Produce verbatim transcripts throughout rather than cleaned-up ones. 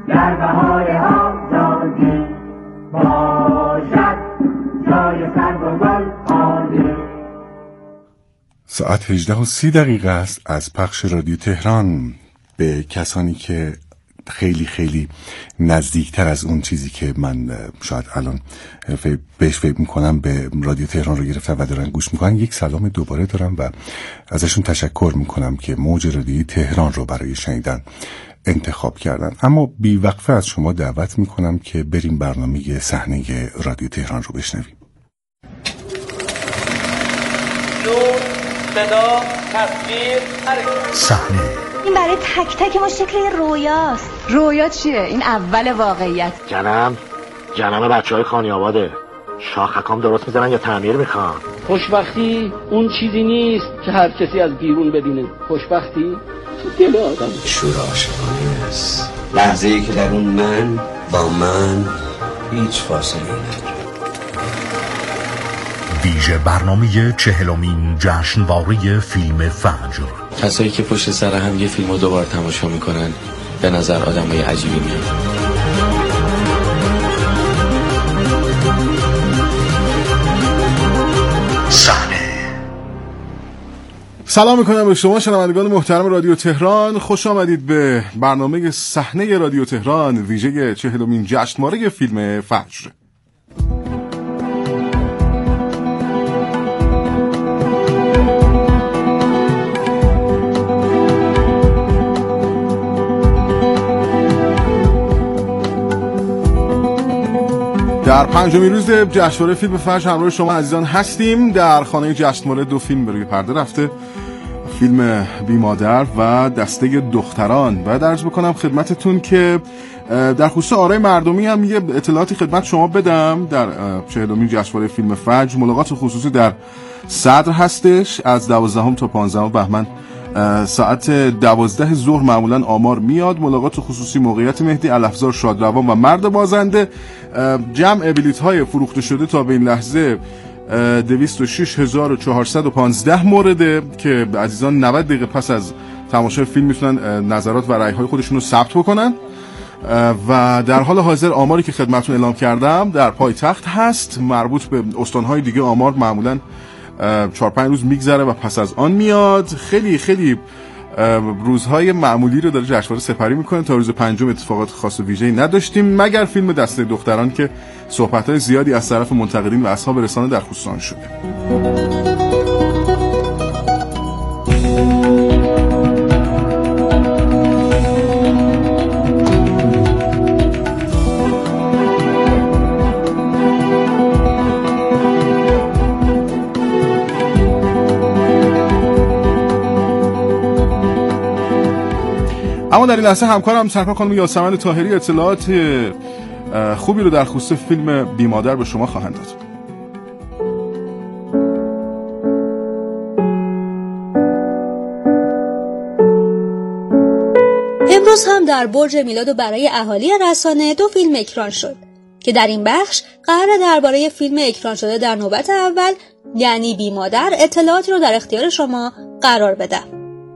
در بهار آزادی باشد جای سرو و گل عالی. ساعت هجده و سی دقیقه است از پخش رادیو تهران. به کسانی که خیلی خیلی نزدیکتر از اون چیزی که من شاید الان بهش فکر میکنم به رادیو تهران رو گرفتن و دارن گوش میکنن، یک سلام دوباره دارم و ازشون تشکر میکنم که موج رادیو تهران رو برای شنیدن انتخاب کردن. اما بی وقفه از شما دعوت میکنم که بریم برنامه صحنه رادیو تهران رو بشنویم. نور، صدا، تصویر، حرکت. صحنه. این برای تک تک ما شکل رویاست. رویا چیه؟ این اول واقعیت. جنم جنم بچه های خانی آباده. شاخکام درست میزنن یا تعمیر میخوان؟ خوشبختی اون چیزی نیست که هر کسی از بیرون ببینه. خوشبختی تو دل آدم. شور عاشقانه است. لحظه ای که در اون من با من هیچ فاصله نداره. ویژه برنامه چهلمین جشنواره فیلم فجر. کسایی که پشت سر هم یه فیلمو دوبار تماشا میکنن به نظر آدمای عجیبی میان. صحنه. سلام میکنم به شما شنوندگان محترم رادیو تهران. خوش آمدید به برنامه صحنه رادیو تهران ویژه چهلمین جشنواره فیلم فجر. در پنجمین روز جشنواره فیلم فجر همراه شما عزیزان هستیم. در خانه جشنواره دو فیلم به روی پرده رفته، فیلم بی مادر و دسته دختران. و درز بکنم خدمتتون که در خصوص آرای مردمی هم یه اطلاعاتی خدمت شما بدم. در چهلمین جشنواره فیلم فجر ملاقات خصوصی در صدر هستش از دوازدهم تا پانزدهم بهمن ساعت دوازده ظهر معمولا آمار میاد. ملاقات خصوصی موقعیت مهدی الافزار شادروان و مرد بازنده. جمع بلیط های فروخته شده تا به این لحظه دویست و شش هزار و چهارصد و پانزده مورده که عزیزان نود دقیقه پس از تماشای فیلم میتونن نظرات و رأی های خودشون رو ثبت بکنن. و در حال حاضر آماری که خدمتتون اعلام کردم در پایتخت هست. مربوط به استانهای دیگه آمار معمولا چهار پنج روز میگذره و پس از آن میاد. خیلی خیلی روزهای معمولی رو داره جشنواره سپری میکنه. تا روز پنجم اتفاقات خاص و ویژه‌ای نداشتیم مگر فیلم دسته دختران که صحبت‌های زیادی از طرف منتقدین و اصحاب رسانه در خصوص آن شده. اما در این لحظه همکارم سرکار خانم یاسمن طاهری اطلاعات خوبی رو در خصوص فیلم بی مادر به شما خواهند داد. امروز هم در برج میلاد و برای اهالی رسانه دو فیلم اکران شد که در این بخش قرار درباره فیلم اکران شده در نوبت اول یعنی بی مادر اطلاعاتی رو در اختیار شما قرار بدم.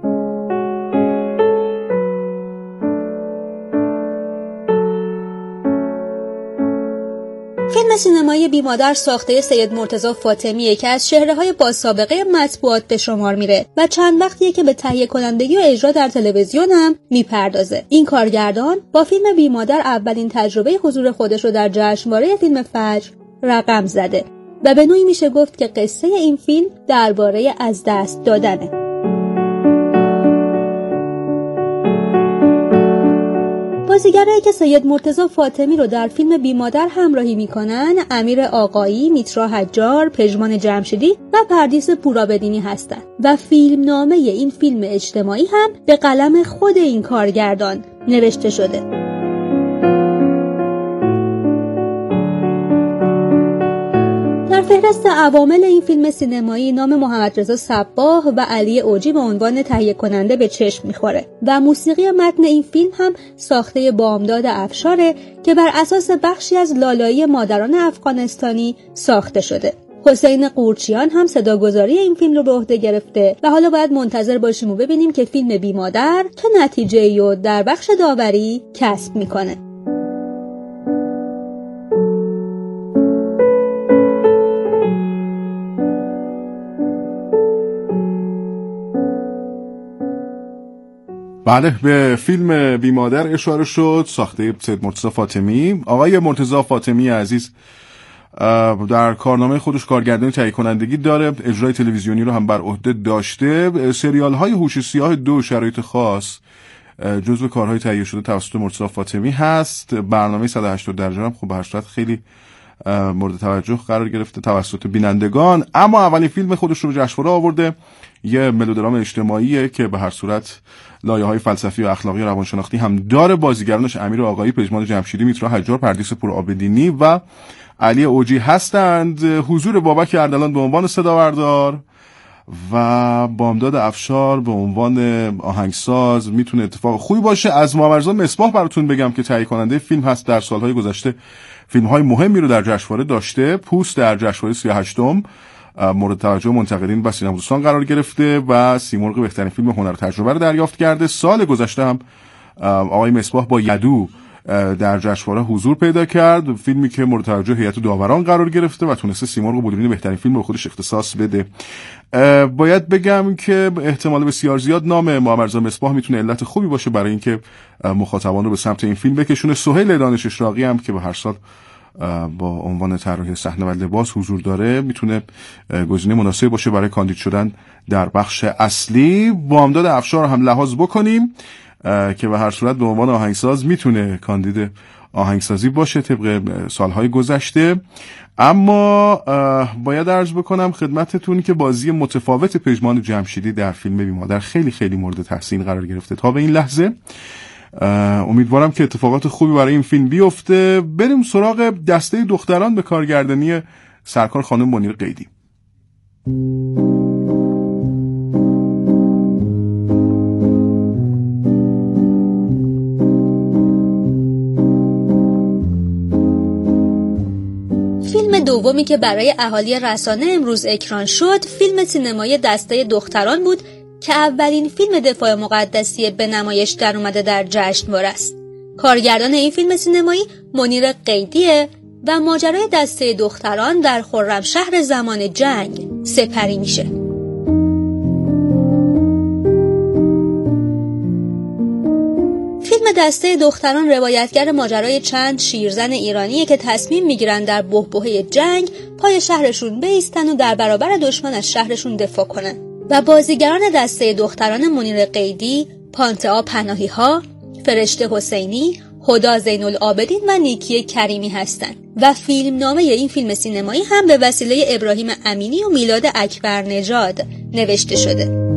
فیلم سینمایی بی مادر ساخته سید مرتضی فاطمیه که از چهره‌های با سابقه مطبوعات به شمار میره و چند وقتیه که به تهیه کنندگی و اجرا در تلویزیون هم میپردازه. این کارگردان با فیلم بی مادر اولین تجربه حضور خودش رو در جشنواره فیلم فجر رقم زده و به نوعی میشه گفت که قصه این فیلم درباره از دست دادنه. بازیگرایی که سید مرتضی فاطمی رو در فیلم بی مادر همراهی میکنن امیر آقایی، میترا حجار، پژمان جمشیدی و پردیس پورابدینی هستند و فیلمنامه این فیلم اجتماعی هم به قلم خود این کارگردان نوشته شده. در فهرست عوامل این فیلم سینمایی نام محمد رضا صباح و علی اوجی به عنوان تهیه کننده به چشم میخوره و موسیقی متن این فیلم هم ساخته بامداد افشاره که بر اساس بخشی از لالایی مادران افغانستانی ساخته شده. حسین قورچیان هم صداگذاری این فیلم رو به عهده گرفته و حالا باید منتظر باشیم و ببینیم که فیلم بی مادر چه نتیجه‌ای رو در بخش داوری کسب میکنه. بله، به فیلم بی مادر اشاره شد، ساخته سید مرتضی فاطمی. آقای مرتضی فاطمی عزیز در کارنامه خودش کارگردانی تهیه کنندگی داره، اجرای تلویزیونی رو هم بر عهده داشته. سریال های هوش سیاه دو شرایط خاص جزو کارهای تهیه شده توسط مرتضی فاطمی هست. برنامه صد و هشتاد درجه هم خب به هر صورت خیلی مورد توجه قرار گرفته توسط بینندگان. اما اولین فیلم خودش رو به جشنواره آورده، یه ملودرام اجتماعیه که به هر صورت لایه‌های فلسفی و اخلاقی و روانشناختی هم داره. بازیگرانش امیر آقایی، پژمان جمشیدی، میترا حجار، پردیس پورآبدینی و علی اوجی هستند. حضور بابک اردلان به عنوان صداوردار و بامداد افشار به عنوان آهنگساز میتونه اتفاق خوبی باشه. از محمدرضا مصباح براتون بگم که تهیه کننده فیلم هست، در سالهای گذشته فیلم‌های مهمی رو در جشنواره داشته. پوست در جشنواره سی و هشتم مورد توجه منتقدین و سینمادوستان قرار گرفته و سیمرغ بهترین فیلم هنر تجربه رو دریافت کرده. سال گذشته هم آقای مصباح با یدو در جشنواره حضور پیدا کرد، فیلمی که مورد توجه هیئت داوران قرار گرفته و تونسته سیمرغ بلورین بهترین فیلم رو خودش اختصاص بده. باید بگم که احتمال بسیار زیاد نام محمدرضا مصباح میتونه علت خوبی باشه برای اینکه مخاطبان رو به سمت این فیلم بکشونه. سهیل دانش اشراقی هم که به هر سال با عنوان طراح صحنه و لباس حضور داره میتونه گزینه مناسبی باشه برای کاندید شدن در بخش اصلی. بامداد افشار هم لحاظ بکنیم که به هر صورت به عنوان آهنگساز میتونه کاندید آهنگسازی باشه طبق سالهای گذشته. اما باید عرض بکنم خدمتتون که بازی متفاوت پژمان جمشیدی در فیلم بی مادر خیلی خیلی مورد تحسین قرار گرفته تا به این لحظه. امیدوارم که اتفاقات خوبی برای این فیلم بیفته. بریم سراغ دسته دختران به کارگردانی سرکار خانم منیر قیدی. فیلم دومی که برای اهالی رسانه امروز اکران شد فیلم سینمایی دسته دختران بود که اولین فیلم دفاع مقدسی به نمایش در اومده در جشنواره است. کارگردان این فیلم سینمایی منیر قیدیه و ماجرای دسته دختران در خرمشهر زمان جنگ سپری میشه. فیلم دسته دختران روایتگر ماجرای چند شیرزن ایرانیه که تصمیم میگیرن در بحبوحه جنگ پای شهرشون بایستن و در برابر دشمن از شهرشون دفاع کنن و بازیگران دسته دختران منیر قیدی پانتئا پناهی‌ها، فرشته حسینی، هدی زین‌العابدین و نیکی کریمی هستند و فیلم نامه این فیلم سینمایی هم به وسیله ابراهیم امینی و میلاد اکبر نژاد نوشته شده.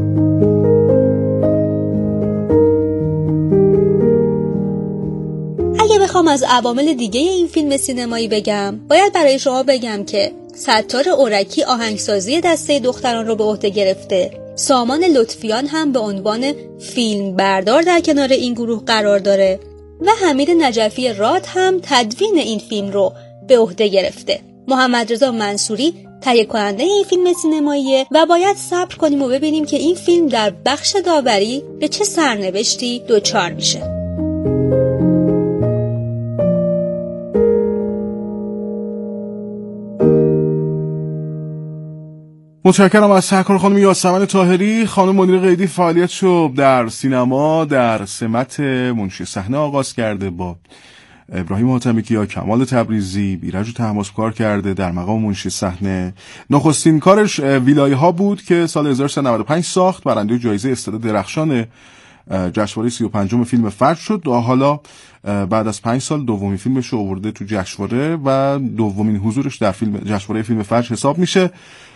اگه بخوام از عوامل دیگه این فیلم سینمایی بگم، باید برای شما بگم که ستار اورکی آهنگسازی دسته دختران رو به عهده گرفته. سامان لطفیان هم به عنوان فیلم بردار در کنار این گروه قرار داره و حمید نجفی راد هم تدوین این فیلم رو به عهده گرفته. محمدرضا منصوری تهیه کننده این فیلم سینماییه و باید صبر کنیم و ببینیم که این فیلم در بخش داوری به چه سرنوشتی دوچار میشه. متشکرم از سرکار خانم یاسمن طاهری. خانم منیر قیدی فعالیتشو در سینما در سمت منشی صحنه آغاز کرده، با ابراهیم حاتمی‌کیا، کمال تبریزی، ایرج و طهماسب کار کرده در مقام منشی صحنه. نخستین کارش ویلایه ها بود که سال هزار و سیصد و نود و پنج ساخت، برنده جایزه استعداد درخشان جشنواره سی و پنجم فیلم فجر شد و حالا بعد از پنج سال دومین فیلمش رو آورده تو جشنواره و دومین حضورش در فیلم جشنواره فیلم فجر حساب میشه.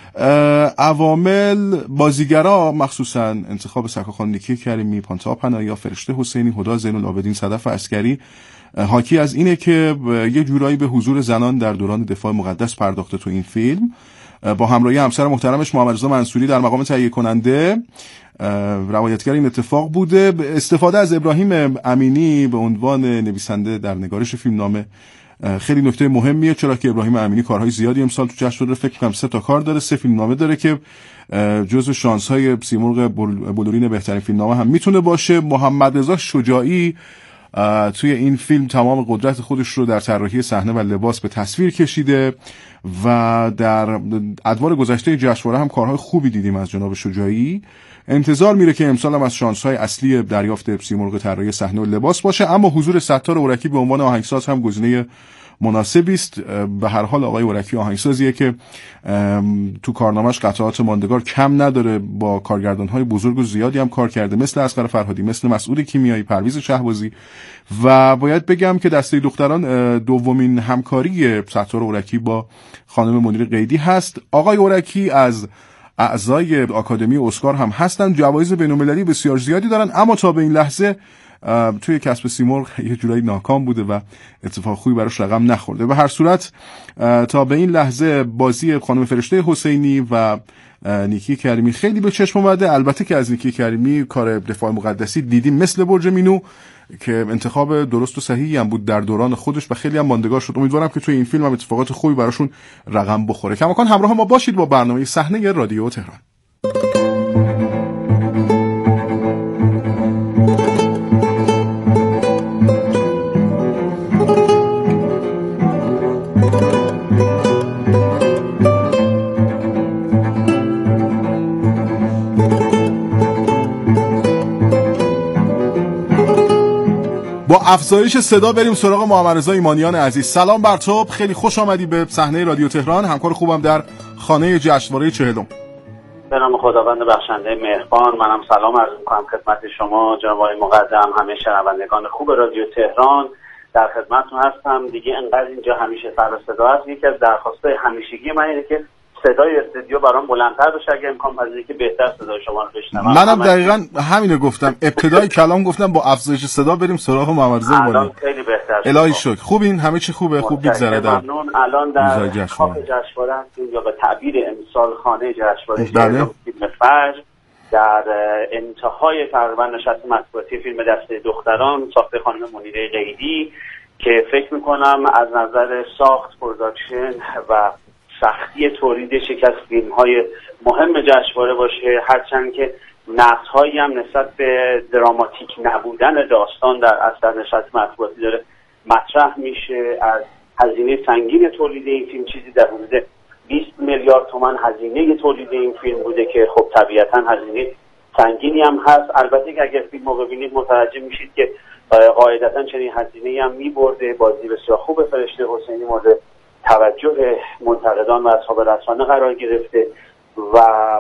عوامل بازیگرا مخصوصا انتخاب سرکار خانم نیکی کریمی، پانتئا پناهی، فرشته حسینی، هدی زین‌العابدین، صدف عسکری حاکی از اینه که یه جورایی به حضور زنان در دوران دفاع مقدس پرداخته تو این فیلم. با همراهی همسر محترمش محمد رضا منصوری در مقام تهیه کننده روایتگر این اتفاق بوده. استفاده از ابراهیم امینی به عنوان نویسنده در نگارش فیلمنامه خیلی نکته مهمیه، چرا که ابراهیم امینی کارهای زیادی امسال تو جشنواره فکر کنم سه تا کار داره، سه فیلمنامه داره که جزو شانس‌های سیمرغ بلورین بهترین فیلمنامه هم میتونه باشه. محمد رضا شجاعی توی این فیلم تمام قدرت خودش رو در طراحی صحنه و لباس به تصویر کشیده و در ادوار گذشته جشنواره هم کارهای خوبی دیدیم از جناب شجاعی. انتظار میره که امسال هم از شانس‌های اصلی دریافت سیمرغ طراحی صحنه و لباس باشه، اما حضور ستار اورکی به عنوان آهنگساز هم گزینه مناسبی است. به هر حال آقای اورکی آهنگسازیه که تو کارنامه‌اش قطعات ماندگار کم نداره، با کارگردان‌های بزرگ و زیادی هم کار کرده، مثل اصغر فرهادی، مثل مسعود کیمیایی، پرویز شهبازی. و باید بگم که دسته دختران دومین همکاری ستار اورکی با خانم منیر قیدی هست. آقای اورکی از اعضای آکادمی اسکار هم هستن، جوایز بین‌المللی بسیار زیادی دارن، اما تا به این لحظه توی کسب سیمرغ یه جورایی ناکام بوده و اتفاق خوبی براش رقم نخورده. به هر صورت تا به این لحظه بازی خانم فرشته حسینی و نیکی کریمی خیلی به چشم اومده. البته که از نیکی کریمی کار دفاع مقدسی دیدیم مثل برج مینو که انتخاب درست و صحیحی هم بود در دوران خودش و خیلی هم ماندگار شد. امیدوارم که توی این فیلم هم اتفاقات خوبی براشون رقم بخوره. کماکان همراه ما باشید با برنامه صحنه رادیو تهران. با افزایش صدا بریم سراغ محمد رضا ایمانیان عزیز. سلام بر تو، خیلی خوش آمدی به صحنه رادیو تهران، همکار خوبم در خانه جشنواره چهلم. به نام خداوند بخشنده مهربان، منم سلام عرض می‌کنم خدمت شما جناب آقای مقدم، همه شنوندگان خوب رادیو تهران. در خدمتتون هستم. دیگه انقدر اینجا همیشه سر صدا هست، یکی از درخواست‌های همیشگی من اینه که صدای استودیو برام بلندتر بشه، اگه امکان پذیره که بهتر صدای شما رو بشنوم. منم دقیقاً همینو گفتم، ابتدای کلام گفتم با افزایش صدا بریم سراغ محمد رضا ایمانیان. الان خیلی بهتر شد. الهی شکر. خوبین؟ همه چی خوبه؟ خوب میگذره در ممنون. الان در کاخ جشنواره هستیم یا به تعبیر امسال خانه جشنواره فیلم فجر، در انتهای تقریبا نشست مطبوعاتی فیلم دسته دختران ساخته خانم منیره قیدی که فکر میکنم از نظر ساخت، پروداکشن و سختی تولید یکی از فیلم‌های مهم جشنواره باشه، هرچند که نقدهایی هم نسبت به دراماتیک نبودن داستان در اثر نشست مطبوعاتی داره مطرح میشه. از هزینه سنگین تولید این فیلم چیزی در حدود بیست میلیارد تومان هزینه تولید این فیلم بوده که خب طبیعتاً هزینه سنگینی هم هست. البته که اگر فیلم رو ببینید متوجه میشید که قاعدتاً چنین هزینه‌ای هم می‌برده. بازی بسیار خوب فرشته حسینی مورد توجه منتقدان و اصحاب رسانه قرار گرفته و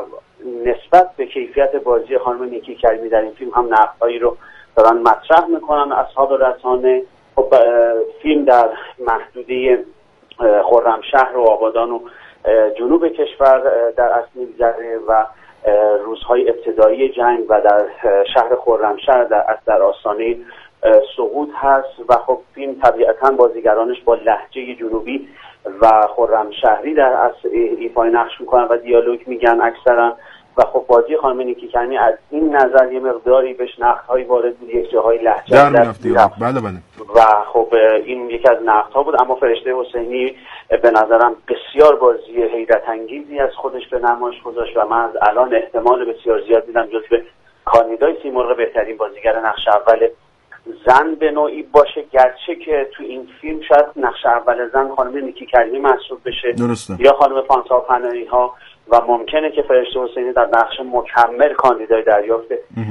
نسبت به کیفیت بازی خانم نیکی کریمی در این فیلم هم نقدهایی رو دارن مطرح میکنن اصحاب رسانه. خب فیلم در محدوده خرمشهر و آبادان و جنوب کشور در اصل می‌گذره و روزهای ابتدایی جنگ و در شهر خرمشهر در در آستانه سقوط هست و خب فیلم طبیعتاً بازیگرانش با لهجه جنوبی و خرمشهری در اصل ایفای نقش میکنن و دیالوگ میگن اکثرا و خب بازی خانم نیکی کریمی از این نظر یه مقداری بهش نقدهایی وارد بود، یک جاهای لهجه در میرفتی. بله بله. و خب این یکی از نقدها بود. اما فرشته حسینی به نظرم بسیار بازی حیرت انگیزی از خودش به نمایش گذاشت و من از الان احتمال بسیار زیاد دیدم جزو کاندیدای سیمرغ بهترین بازیگر نقش اول زن به نوعی باشه، گرچه که تو این فیلم شاید نقش اول زن خانم نیکی کریمی محسوب بشه درسته. یا خانم پانسا پناهی ها و ممکنه که فرشته حسینی در نقش مکمل کاندیدای دریافت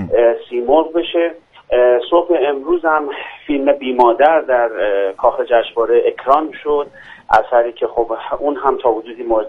سیمرغ بشه. صبح امروز هم فیلم بیمادر در کاخ جشنواره اکران شد، اثری که خب اون هم تا حدودی مورد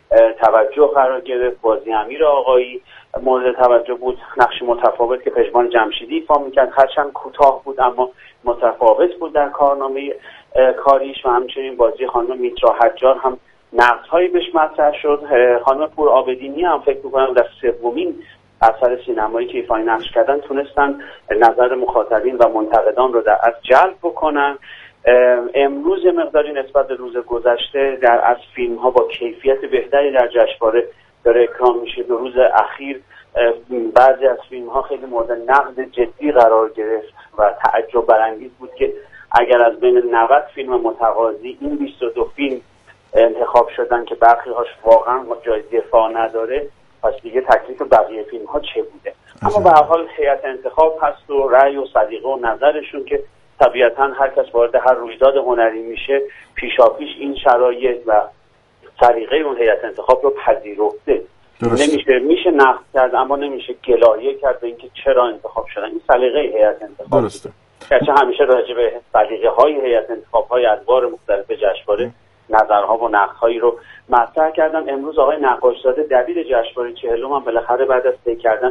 توجه قرار گرفت. بازی امیر آقایی مورد توجه بود، نقش متفاوت که پژمان جمشیدی ایفا میکرد، هرچند کوتاه بود اما متفاوت بود در کارنامه کاریش و همچنین بازی خانم میترا حجار هم نقدهایی بهش مطرح شد. خانم پور آبدینی هم فکر میکنم در سومین اثر سینمایی که ایفای نقش کردن تونستن نظر مخاطبین و منتقدان رو در از جلب بکنن. امروز مقداری نسبت به روز گذشته در از فیلم ها با کیفیت بهتری در جشنواره داره اکرام میشه. دو روز اخیر بعضی از فیلم ها خیلی مورد نقد جدی قرار گرفت و تعجب برانگیز بود که اگر از بین نود فیلم متقاضی این بیست و دو فیلم انتخاب شدن که برخی هاش واقعا جای دفاع نداره، پس دیگه تکلیف بقیه فیلم ها چه بوده؟ اما به هر حال هیئت انتخاب هست و رأی و سلیقه و نظرشون که طبیعتا هر کس وارد هر رویداد هنری میشه پیشاپیش این شرایط و سلیقه اون هیئت انتخاب رو پذیرفته. نمیشه میشه نقد کرد اما نمیشه گلایه کرد به اینکه چرا انتخاب شدن. این سلیقه هیئت انتخاب درسته. گرچه همیشه راجع به سلیقه های هیئت انتخاب های ادوار مختلف جشنواره نظرها و نقدهایی رو مطرح کردن. امروز آقای نقاشزاده دبیر جشنواره چهلم هم بالاخره بعد از طی کردن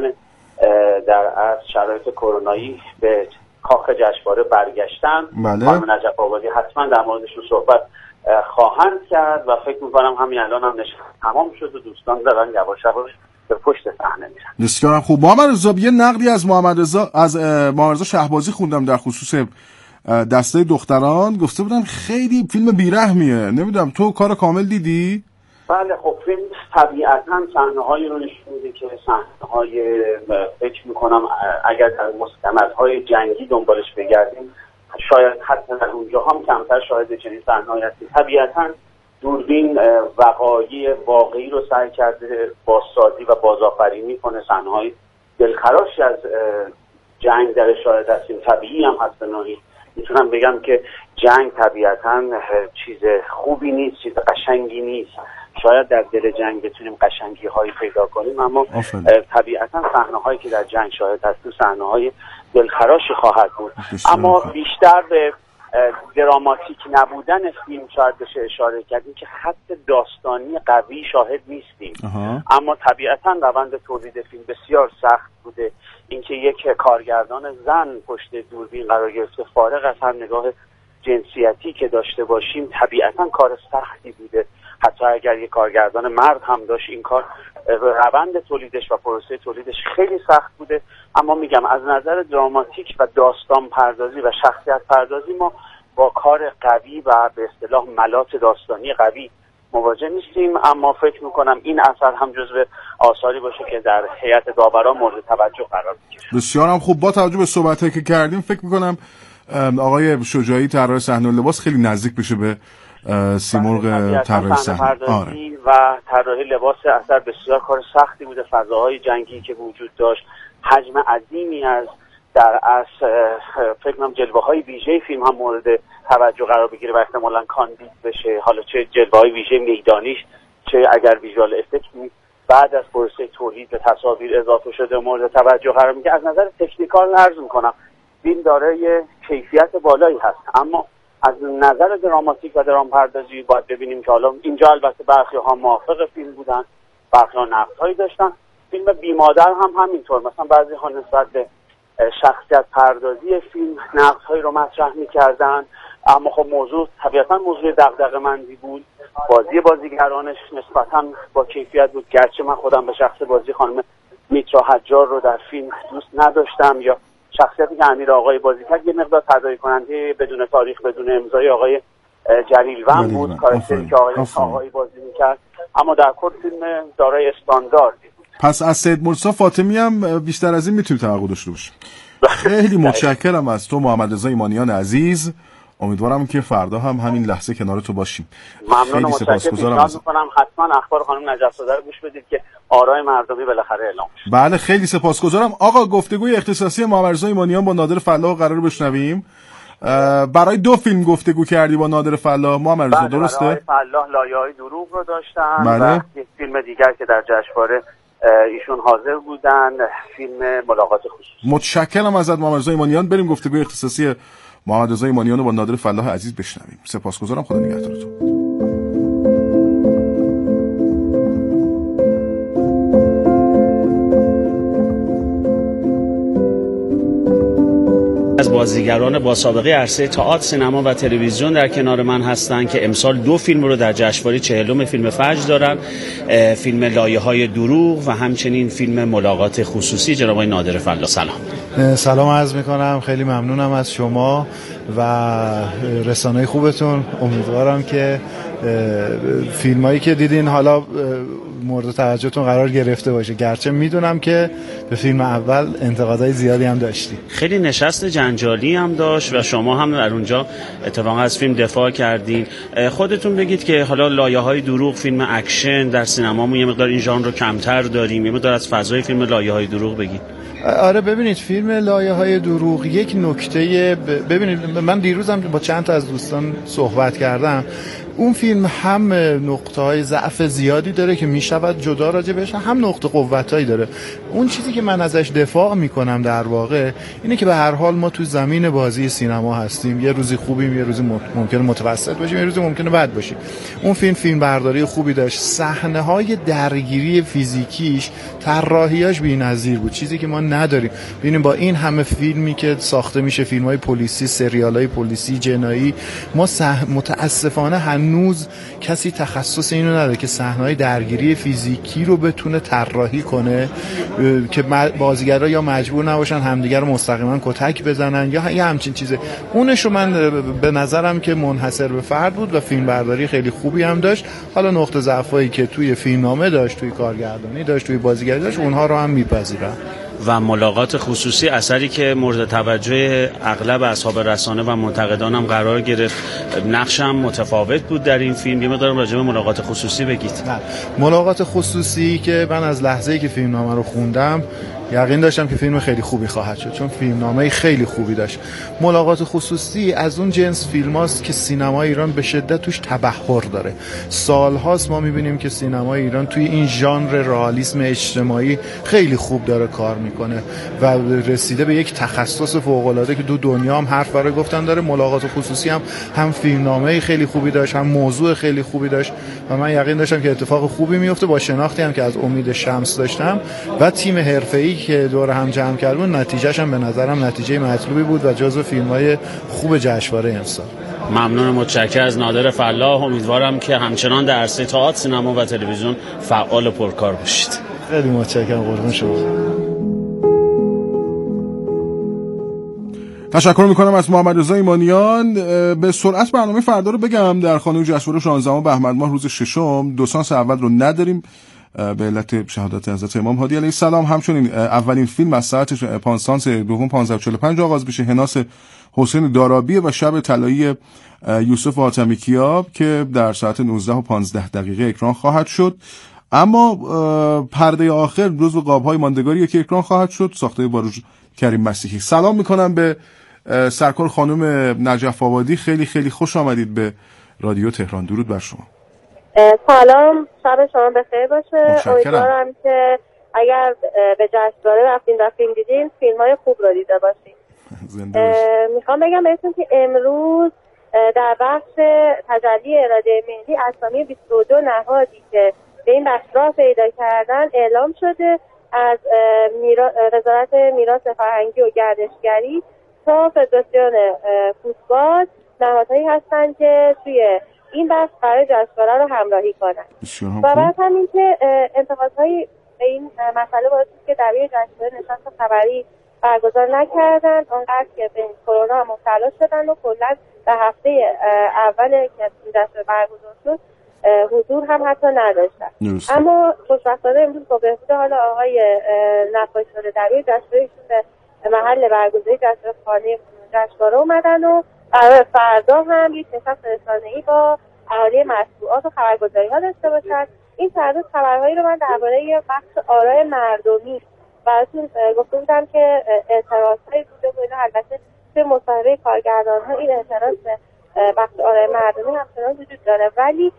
در از شرایط کرونایی به کاخ جشنواره برگشتن. خانم نجف آبادی حتما در موردشون صحبت خواهند کرد و فکر می‌کنم همین الان هم نشون تمام شد و دوستان دارن یواش یواش به پشت صحنه میرن. بسیار خوب. محمد رضا یه نقدی از محمد رضا از محمد رضا شهبازی خوندم در خصوص دسته دختران، گفته بودن خیلی فیلم بیرحمیه. نمیدونم تو کار کامل دیدی؟ بله خب فیلم طبیعتاً صحنه‌هایی رو نشون میده که صحنه‌های فکر می‌کنم اگر در مستندهای جنگی دنبالش بگردیم شاید حتی در اونجا هم کمتر شاهد چنین صحنه‌ای هستیم. طبیعتاً دوربین وقایع واقعی رو سعی کرده بازسازی و بازآفرینی کنه. صحنه‌های دلخراشی از جنگ در شاهد هستیم. طبیعی هم هست. نوعی میتونم بگم که جنگ طبیعتاً چیز خوبی نیست، چیز قشنگی نیست. شاید در دل جنگ بتونیم قشنگی هایی پیدا کنیم اما طبیعتاً صحنه هایی که در جنگ شاهد هستیم صحنه های دلخراشی خواهد بود. اما بیشتر به دراماتیک نبودن فیلم شاید بشه اشاره کرد، این که خط داستانی قوی شاهد نیستیم. اما طبیعتاً روند تولید فیلم بسیار سخت بوده. اینکه یک کارگردان زن پشت دوربین قرار گرفته فارغ از هر نگاه جنسیتی که داشته باشیم طبیعتاً کار سختی بوده. حتی اگر یک کارگردان مرد هم داشت این کار روند تولیدش و پروسه تولیدش خیلی سخت بوده. اما میگم از نظر دراماتیک و داستان پردازی و شخصیت پردازی ما با کار قوی و به اصطلاح ملات داستانی قوی مواجه نیستیم. اما فکر میکنم این اثر هم جزو آثاری باشه که در هیئت داوران مورد توجه قرار بگیره. بسیار هم خوب. با توجه به صحبتایی که کردیم فکر میکنم آقای شجاعی طراح صحنه و لباس خیلی نزدیک بشه به سیمرغ طراح صحنه و طراحی لباس اثر بسیار کار سختی بوده. فضاهای جنگی که وجود داشت، حجم عظیمی از در اصل فکر کنم جلوه‌های ویژه فیلم هم مورد توجه قرار بگیره و احتمالاً کاندید بشه. حالا چه جلوه‌های ویژه میدانیش چه اگر ویژوال افکت بعد از پروسه تولید به تصاویر اضافه شده مورد توجه قرار میگیره. از نظر تکنیکال عرض می‌کنم فیلم دارای کیفیت بالایی هست، اما از نظر دراماتیک و درام پردازی باید ببینیم که حالا اینجا البته برخی ها موافق فیلم بودن، برخی ها نقدهایی داشتن. فیلم بیمادر هم همینطور، مثلا بعضی ها نسبت به شخصیت پردازی فیلم نقدهایی رو مطرح میکردن، اما خب موضوع طبیعتا موضوع دغدغه‌مندی بود. بازی بازیگرانش نسبتا با کیفیت بود، گرچه من خودم به شخص بازی خانم میترا حجار رو در فیلم دوست نداشتم، یا شخصیتی که امیر آقای بازی کرد یه مقدار تداعی کننده بدون تاریخ بدون امضای آقای جلیلوند بود، کاراکتری که آقای آقایی بازی میکرد. اما در کل فیلم دارای استانداردی بود. پس از سید مرتضی فاطمی هم بیشتر از این میتونیم توقع داشته باشیم. خیلی متشکرم از تو محمد رضا ایمانیان عزیز. امیدوارم که فردا هم همین لحظه کنار تو باشیم. ممنون و سپاسگزارم. می‌کنم حتما اخبار خانم نجف زاده رو گوش بدید که آرای مردمی بالاخره اعلام شد. بله خیلی سپاسگزارم. آقا گفتگوی اختصاصی محمد رضا ایمانیان با نادر فلاح قرار بشنویم. برای دو فیلم گفتگو کردی با نادر فلاح محمد رضا، درسته؟ برای فلاح لایه‌های دروغ رو داشتن بله. و یک فیلم دیگر که در جشنواره ایشون حاضر بودن، فیلم ملاقات خصوصی. متشکرم ازت محمد رضا ایمانیان. بریم گفتگوی اختصاصی محمد رضا ایمانیان رو با نادر فلاح عزیز بشنویم. سپاسگزارم. خدا نگهدارتون. از بازیگران با سابقه عرصه تئاتر، سینما و تلویزیون در کنار من هستند که امسال دو فیلم رو در جشنواره چهلم فیلم فجر دارن، فیلم لایه‌های دروغ و همچنین فیلم ملاقات خصوصی. جناب آقای نادر فلاح سلام. سلام عرض میکنم، خیلی ممنونم از شما و رسانه خوبتون. امیدوارم که فیلم هایی که دیدین حالا مورد توجهتون قرار گرفته باشه، گرچه میدونم که به فیلم اول انتقادهای زیادی هم داشتی. خیلی نشست جنجالی هم داشت و شما هم در اونجا اتفاقا از فیلم دفاع کردین. خودتون بگید که حالا لایه‌های دروغ، فیلم اکشن در سینمامون یه مقدار این ژانر رو کمتر داریم، یه مقدار از فضای فیلم لایه‌های دروغ بگید. آره ببینید، فیلم لایه‌های دروغ یک نکته، ببینید من دیروزم با چند تا از دوستان صحبت کردم، اون فیلم هم نقطه‌های ضعف زیادی داره که میشود جدا راجع بهش، هم نقطه قوتایی داره. اون چیزی که من ازش دفاع میکنم در واقع اینه که به هر حال ما تو زمین بازی سینما هستیم، یه روزی خوبیم، یه روزی ممکنه متوسط باشیم، یه روزی ممکنه بد باشیم. اون فیلم فیلم برداری خوبی داشت، صحنه‌های درگیری فیزیکیش، طراحیاش بی‌نظیر بود، چیزی که ما نداریم. ببینیم با این همه فیلمی که ساخته میشه، فیلم‌های پلیسی، سریال‌های پلیسی جنایی، ما سح... متاسفانه هنوز کسی تخصص اینو نداره که صحنه‌های درگیری فیزیکی رو بتونه طراحی کنه که بازیگرا یا مجبور نباشن همدیگر رو مستقیما کتک بزنن یا یه همچین چیزه. اونشو من به نظرم که منحصر به فرد بود و فیلم برداری خیلی خوبی هم داشت. حالا نقطه ضعفایی که توی فیلمنامه داشت، توی کارگردانی داشت، توی بازیگری داشت، اونها رو هم میپذیرم. و ملاقات خصوصی، اثری که مورد توجه اغلب اصحاب رسانه و منتقدان هم قرار گرفت، نقشم متفاوت بود در این فیلم. یه مقدار راجع به ملاقات خصوصی بگید. ملاقات خصوصی که من از لحظه‌ای که فیلمنامه رو خوندم یقین داشتم که فیلم خیلی خوبی خواهد شد، چون فیلمنامه خیلی خوبی داشت. ملاقات خصوصی از اون جنس فیلماست که سینمای ایران به شدت توش تبحر داره. سالهاست ما می‌بینیم که سینمای ایران توی این ژانر رئالیسم اجتماعی خیلی خوب داره کار میکنه و رسیده به یک تخصص فوق‌العاده که دو دنیا هم حرف برای گفتن داره. ملاقات خصوصی هم هم فیلمنامه خیلی خوبی داشت، هم موضوع خیلی خوبی داشت و من یقین داشتم که اتفاق خوبی میفته. با شناختی هم که از امید شمس داشتم و تیم حرفه‌ای که دور هم جمع کردن، نتیجهش هم به نظرم نتیجه مطلوبی بود و جزو فیلم‌های خوب جشنواره امسال. ممنون، متشکرم از نادر فلاح. امیدوارم که همچنان در عرصه تئاتر، سینما و تلویزیون فعال و پرکار باشید. خیلی متشکرم، قربون شما. تشکر میکنم از محمد رضا ایمانیان. به سرعت برنامه فردا رو بگم. در خانه جشنواره شانزدهم بهمن ماه روز ششم دو سانس اول رو نداریم به علت شهادت حضرت امام هادی علیه السلام. همچنین اولین فیلم از ساعت پنج سانس دوم پانزده و چهل و پنج آغاز میشه، هناس حسین دارابی و شب طلایی یوسف حاتمی کیا که در ساعت نوزده و پانزده دقیقه اکران خواهد شد. اما پرده آخر روز و قاب‌های ماندگاری که اکران خواهد شد، ساخته باروژ کریم مسیحی. سلام میکنم به سرکار خانم نجف آبادی. خیلی خیلی خوش آمدید به رادیو تهران. درود بر شما. سلام، شب شما بخیر باشه. امیدوارم که اگر به جشنواره رفتین و فیلم دیدین، فیلم‌های خوب رو دیده باشین. میخوام بگم بهتون که امروز در بخش تجلی اراده ملی اسامی بیست و دو نهادی که به این بخش راه پیدا کردن اعلام شده، از میرا... وزارت میراث فرهنگی و گردشگری تا فدراسیون فوتبال نهادهایی هستن که توی این بحث قرار جشنواره رو همراهی کنن. و بعد همین که انتقادهایی به این مسئله وارد شد که در روی جشنواره نشست خبری برگزار نکردن، آنقدر که به کرونا مبتلا شدن و کلا در هفته اول که این جشنواره برگزار شد حضور هم حتی نداشتن. نوسته. اما خوشبختانه امروز با بهبود حال آقای نقاشی شده در روی جشنوارهشون به محل برگزاری جشنواره خانه جشنواره اومدن و قرار فردا هم یک نشست رسانه‌ای با اهالی مطبوعات و خبرگزاری ها داشته باشد. این فردا خبرهایی رو من درباره بخش آرای مردمی براتون گفته بودم که اعتراضهایی بوده و اینا. البته توی مصاحبه کارگردان ها این اعتراض به بخش آرای مردمی همچنان وجود داره، ولی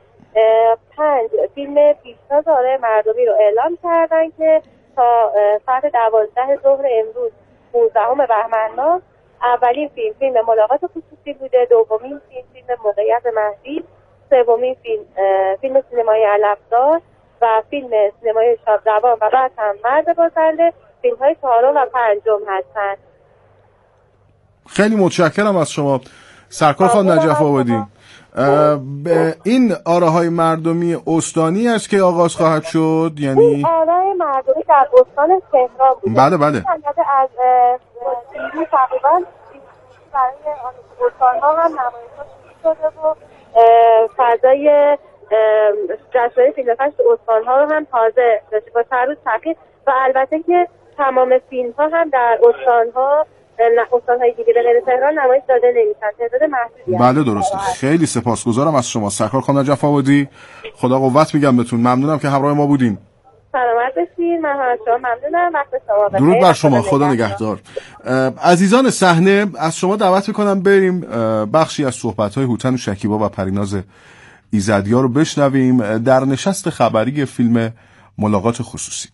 پنج فیلم پیشتاز آرای مردمی رو اعلام کردن که تا ساعت دوازده ظهر امروز پانزدهم بهمن ماه اولین فیلم فیلم ملاقات خصوصی بوده، دومین فیلم فیلم موقعیت مهدی، سومین فیلم فیلم سینمایی علفدار و فیلم سینمایی شادروان و بعد هم مرد بازنده. فیلم های چهارم و پنجم هستن. خیلی متشکرم از شما سرکار خانم نجف آبادی. این آراهای مردمی استانی است که آغاز خواهد شد، یعنی این آراهای مردمی در استان تهران بود. بله بله. از دیروز تقریبا برای استان‌ها هم نمایش‌ها شروع شده و فضای جشنواره فیلم فجر استان‌ها رو هم تازه داشته با چند روز تاخیر و البته که تمام فیلم‌ها هم در استان‌ها استان‌های دیگه به غیر تهران نمایش داده نمیشن، تعداد محدودی. بله درسته. خیلی سپاسگزارم از شما سرکار خانم نجف آبادی، خدا قوت میگم بهتون. ممنونم که همراه ما بودین. سلامت باشین. من از شما ممنونم. وقت شما بخیر. درود بر شما. خدا نگهدار. عزیزان صحنه، از شما دعوت میکنم بریم بخشی از صحبت‌های هوتن و شکیبا و پریناز ایزدیار رو بشنویم در نشست خبری فیلم ملاقات خصوصی.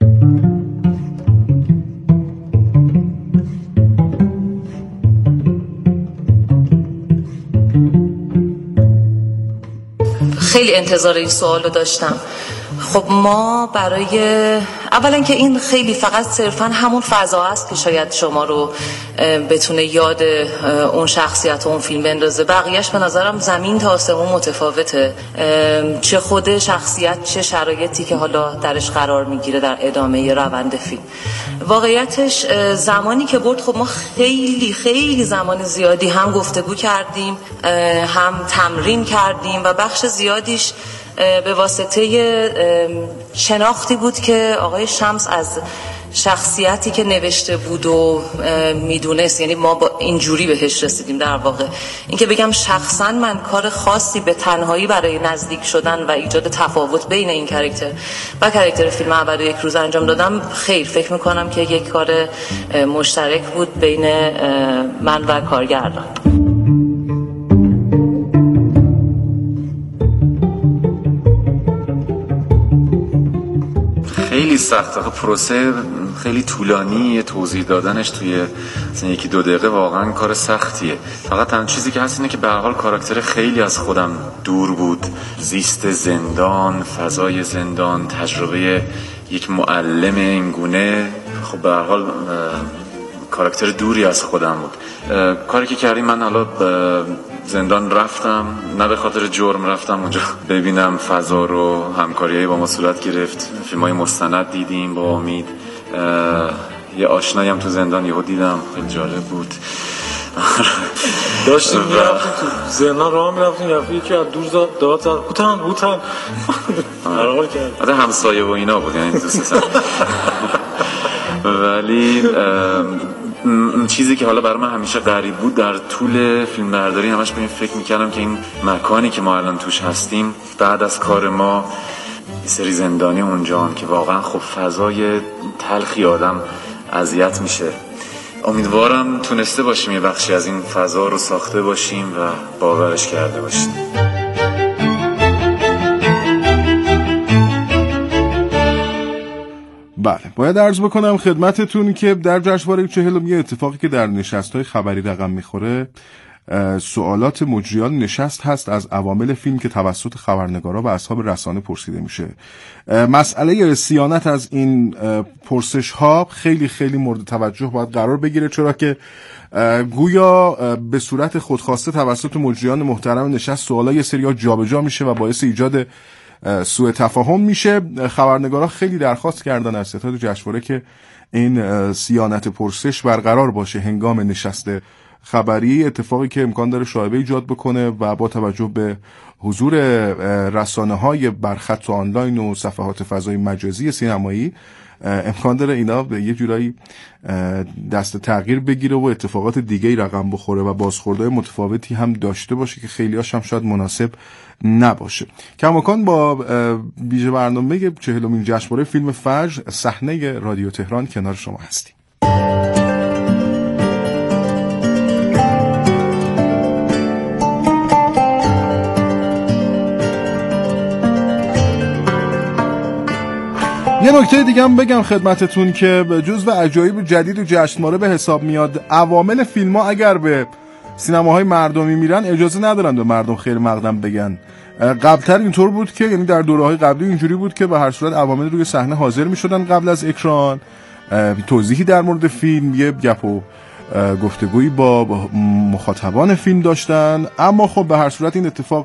خیلی انتظار این سوال رو داشتم. خب ما برای اولا که این خیلی فقط صرفا همون فضا است که شاید شما رو بتونه یاد اون شخصیت و اون فیلم بندازه، بقیهش به نظرم زمین تا آسمون متفاوته، چه خود شخصیت چه شرایطی که حالا درش قرار میگیره در ادامه روند فیلم. واقعیتش زمانی که برد خب ما خیلی خیلی زمان زیادی هم گفتگو کردیم هم تمرین کردیم و بخش زیادیش به واسطه شناختی بود که آقای شمس از شخصیتی که نوشته بود و میدونست، یعنی ما با اینجوری بهش رسیدیم. در واقع اینکه بگم شخصا من کار خاصی به تنهایی برای نزدیک شدن و ایجاد تفاوت بین این کاراکتر و کاراکتر فیلم ابد یک روز انجام دادم، خیر، فکر میکنم که یک کار مشترک بود بین من و کارگردان. خیلی سخته، پروسه خیلی طولانی، توضیح دادنش توی مثلا یکی دو دقیقه واقعا کار سختیه. فقط تنها چیزی که هست اینه که به هر حال کاراکتر خیلی از خودم دور بود. زیست زندان، فضای زندان، تجربه یک معلم اینگونه، خب به هر حال کاراکتر دوری از خودم بود. کاری که کردیم، من حالا زندان رفتم، نه به خاطر جرم رفتم اونجا ببینم فضا رو، همکاریایی با ما صورت گرفت، فیلمای مستند دیدیم با امید، یه آشنایی هم تو زندان یهو دیدم، خیلی جالب بود. داشتیم میرفتیم تو زندان راه میرفتیم، یکی از دور داد زد هوتن هوتن حرقال کرد. آره همسایه و اینا بود، یعنی دوستم. ولی چیزی که حالا برای من همیشه غریب بود در طول فیلم برداری، همش به این فکر میکردم که این مکانی که ما الان توش هستیم بعد از کار ما یه سری زندانی اونجان که واقعا خب فضای تلخی آدم اذیت میشه. امیدوارم تونسته باشیم یه بخشی از این فضا رو ساخته باشیم و باورش کرده باشیم. بله، باید عرض بکنم خدمتتون که در جشنواره چهلم یه اتفاقی که در نشست‌های خبری رقم میخوره، سوالات مجریان نشست هست از عوامل فیلم که توسط خبرنگارا و اصحاب رسانه پرسیده میشه. مسئله صیانت از این پرسش ها خیلی خیلی مورد توجه باید قرار بگیره، چرا که گویا به صورت خودخواسته توسط مجریان محترم نشست سوالا یه سری ها جابجا میشه و باعث ایجاد سوء تفاهم میشه. خبرنگارا خیلی درخواست کردن از ستاد جشنواره که این صیانت پرسش برقرار باشه هنگام نشست خبری، اتفاقی که امکان داره شایبه ایجاد بکنه و با توجه به حضور رسانه‌های برخط و آنلاین و صفحات فضای مجازی سینمایی امکان داره اینا به یه جورایی دست تغییر بگیره و اتفاقات دیگه‌ای رقم بخوره و بازخوردهای متفاوتی هم داشته باشه که خیلی‌هاش هم شاید مناسب نباشه. کماکان با ویژه برنامه چهلمین جشنواره فیلم فجر صحنه رادیو تهران کنار شما هستیم. یه نکته دیگه هم بگم خدمتتون که جزو عجایب جدید و جشنواره به حساب میاد، عوامل فیلم ها اگر به سینماهای مردمی میرن اجازه ندارن به مردم خیر مقدم بگن. قبلتر اینطور بود که یعنی در دوره‌های قبلی اینجوری بود که به هر صورت عوامل روی صحنه حاضر میشدن قبل از اکران، توضیحی در مورد فیلم، یه گپ و گفتگویی با مخاطبان فیلم داشتن. اما خب به هر صورت این اتفاق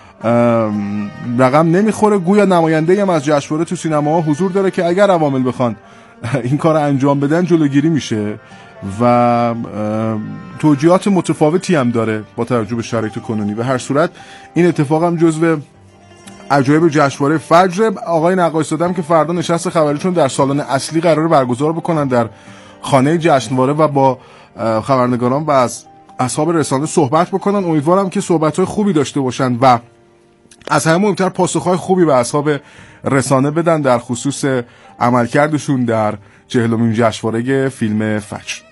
رقم نمیخوره. گویا نماینده هم از جشنواره تو سینماها حضور داره که اگر عوامل بخوان این کار انجام بدن جلوگیری میشه و توجیهات متفاوتی هم داره با توجه به شرایط کنونی. به هر صورت این اتفاق هم جزو عجایب جشنواره فجر. آقای نقاش زاده که فردا نشست خبریشون در سالن اصلی قرار برگزار بکنن در خانه جشنواره و با خبرنگاران و از اصحاب رسانه صحبت بکنن. امیدوارم که صحبت‌های خوبی داشته باشن و از همه مهمتر پاسخ‌های خوبی به اصحاب رسانه بدن در خصوص عملکردشون در چهلمین جشنواره فیلم فجر.